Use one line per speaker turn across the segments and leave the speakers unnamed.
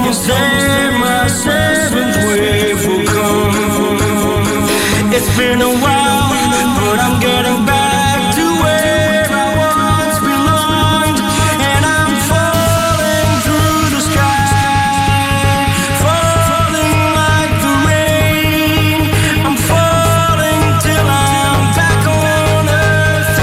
almost there, my seventh wave will come. It's been a while, but I'm getting back to where I once belonged. And I'm falling through the sky, falling like the rain. I'm falling till I'm back on earth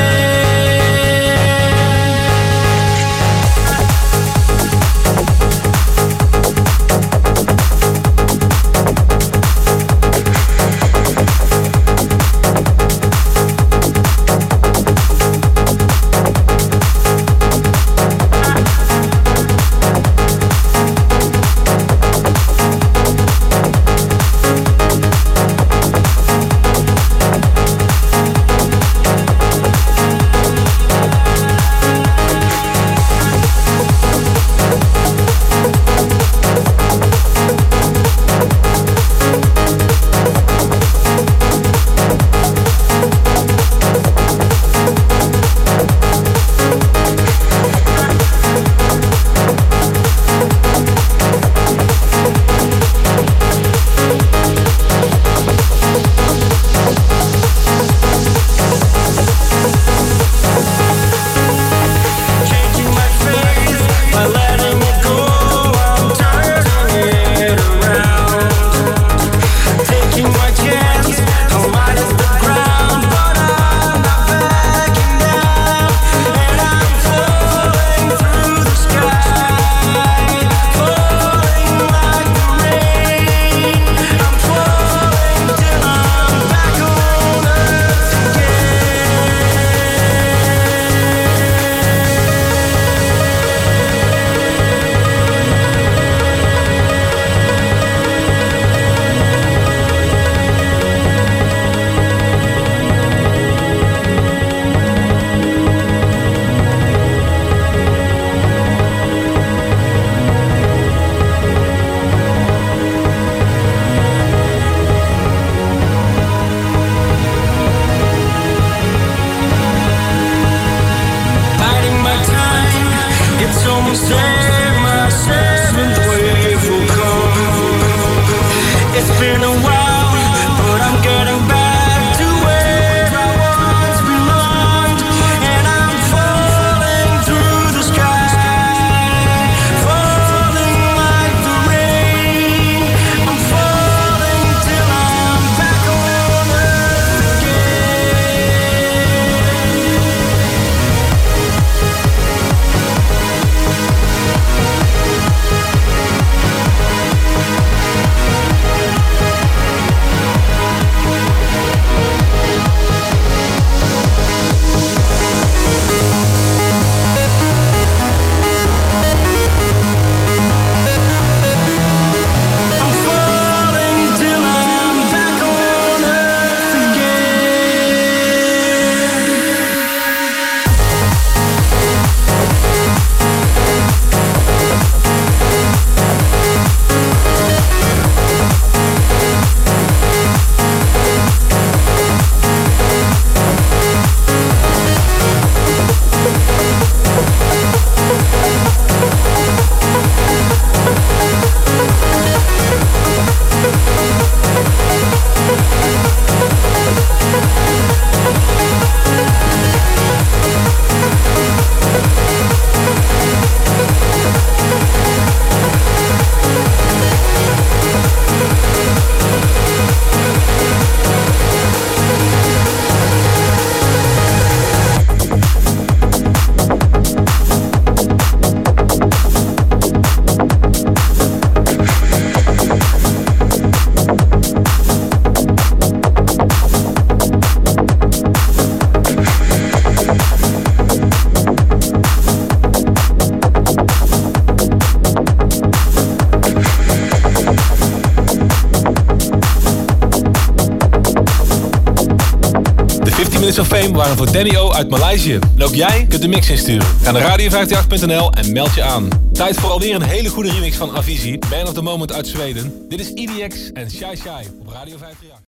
Minutes of Fame waren voor Danny O uit Maleisië. En ook jij kunt de mix insturen. Ga naar radio538.nl en meld je aan. Tijd voor alweer een hele goede remix van Avicii, Man of the Moment uit Zweden. Dit is EDX en Shy Shy op Radio 538.